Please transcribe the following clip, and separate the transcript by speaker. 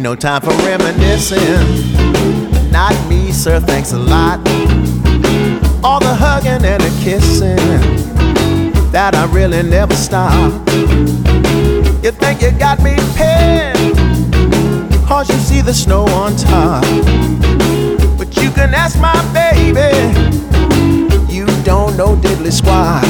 Speaker 1: no time for reminiscing. Not me, sir, thanks a lot. All the hugging and the kissing, that I really never stop. You think you got me pinned, cause you see the snow on top. But you can ask my baby, you don't know diddly squat.